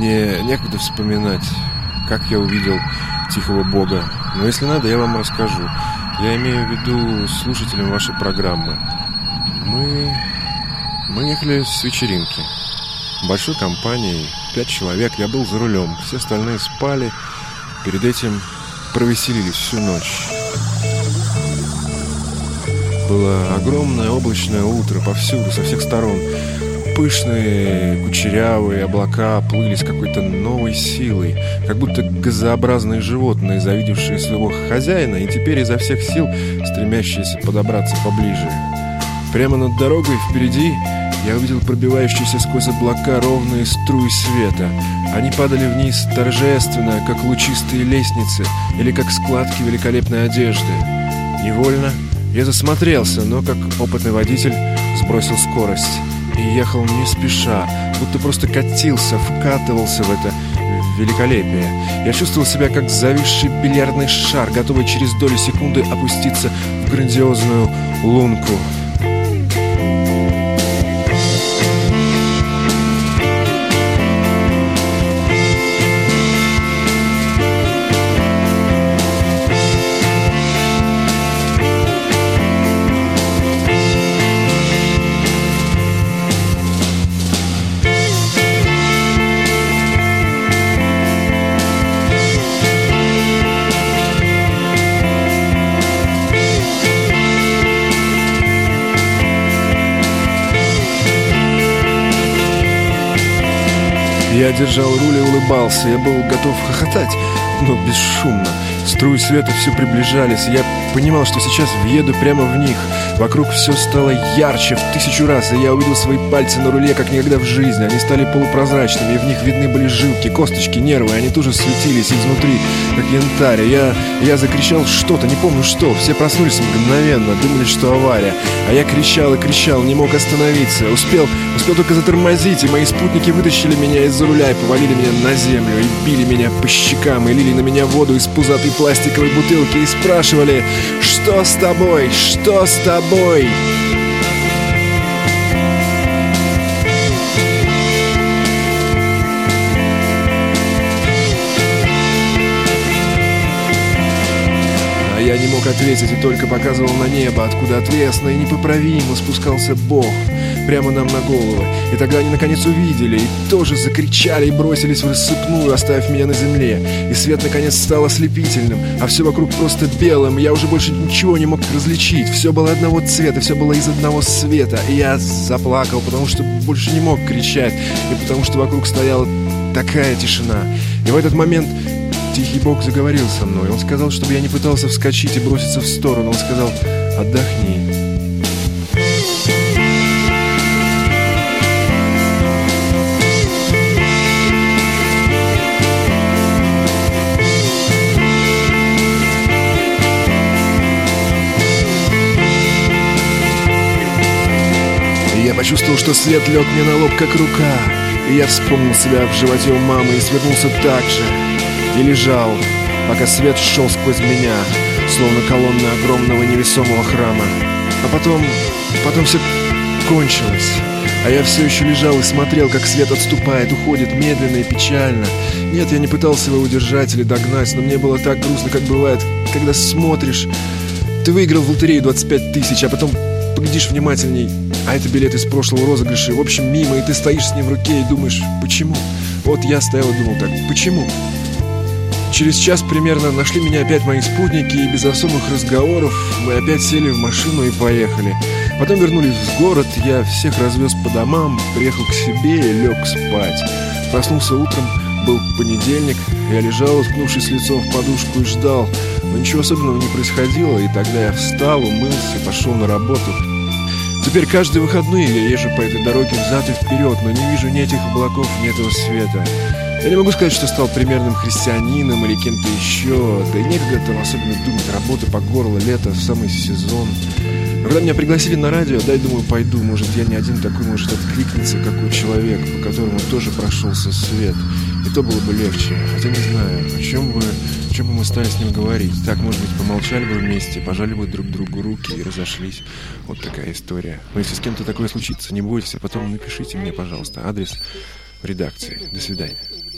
Мне некогда вспоминать, как я увидел тихого бога. Но если надо, я вам расскажу. Я имею в виду слушателям вашей программы. Мы ехали с вечеринки. Большой компанией, 5 человек. Я был за рулем. Все остальные спали. Перед этим провеселились всю ночь. Было огромное облачное утро повсюду, со всех сторон. Пышные, кучерявые облака плыли с какой-то новой силой, как будто газообразные животные, завидевшие своего хозяина и теперь изо всех сил стремящиеся подобраться поближе. Прямо над дорогой впереди я увидел пробивающиеся сквозь облака ровные струи света. Они падали вниз торжественно, как лучистые лестницы или как складки великолепной одежды. Невольно я засмотрелся, но, как опытный водитель, сбросил скорость и ехал не спеша, будто просто катился, вкатывался в это великолепие. Я чувствовал себя как зависший бильярдный шар, готовый через долю секунды опуститься в грандиозную лунку. Я держал руль и улыбался. Я был готов хохотать, но бесшумно. Струи света все приближались, и я понимал, что сейчас въеду прямо в них. Вокруг все стало ярче в 1000 раз, и я увидел свои пальцы на руле, как никогда в жизни. Они стали полупрозрачными, и в них видны были жилки, косточки, нервы. Они тоже светились изнутри, как янтарь. Я закричал что-то, не помню что. Все проснулись мгновенно, думали, что авария. А я кричал и кричал, не мог остановиться. Успел только затормозить, и мои спутники вытащили меня из-за руля и повалили меня на землю, и били меня по щекам, и лили на меня воду из пузатой пластиковой бутылки, и спрашивали: «Что с тобой? Что с тобой?» А я не мог ответить и только показывал на небо, откуда отвесно и непоправимо спускался Бог прямо нам на головы. И тогда они наконец увидели и тоже закричали и бросились в рассыпную, оставив меня на земле. И свет наконец стал ослепительным, а все вокруг просто белым. Я уже больше ничего не мог различить. Все было одного цвета, все было из одного света. И я заплакал, потому что больше не мог кричать, и потому что вокруг стояла такая тишина. И в этот момент тихий Бог заговорил со мной. Он сказал, чтобы я не пытался вскочить и броситься в сторону. Он сказал: «Отдохни». Я почувствовал, что свет лег мне на лоб, как рука. И я вспомнил себя в животе у мамы и свернулся так же. И лежал, пока свет шел сквозь меня, словно колонна огромного невесомого храма. А потом все кончилось. А я все еще лежал и смотрел, как свет отступает, уходит медленно и печально. Нет, я не пытался его удержать или догнать, но мне было так грустно, как бывает, когда смотришь. Ты выиграл в лотерею 25 тысяч, а потом поглядишь внимательней, а это билет из прошлого розыгрыша. В общем, мимо, и ты стоишь с ним в руке и думаешь: почему? Вот я стоял и думал так: почему? Через час примерно нашли меня опять мои спутники, и без особых разговоров мы опять сели в машину и поехали. Потом вернулись в город, я всех развез по домам, приехал к себе и лег спать. Проснулся утром, был понедельник, я лежал, уткнувшись лицом в подушку, и ждал. Но ничего особенного не происходило, и тогда я встал, умылся, пошел на работу. Теперь каждые выходные я езжу по этой дороге взад и вперед, но не вижу ни этих облаков, ни этого света. Я не могу сказать, что стал примерным христианином или кем-то еще. Да и некогда там особенно думать, работа по горло, лето, в самый сезон. Но когда меня пригласили на радио, дай, думаю, пойду. Может, я не один такой, может, откликнется какой человек, по которому тоже прошелся свет. И то было бы легче. Хотя не знаю, о чем бы мы стали с ним говорить. Так, может быть, помолчали бы вместе, пожали бы друг другу руки и разошлись. Вот такая история. Но если с кем-то такое случится, не бойтесь, а потом напишите мне, пожалуйста, адрес в редакции. До свидания.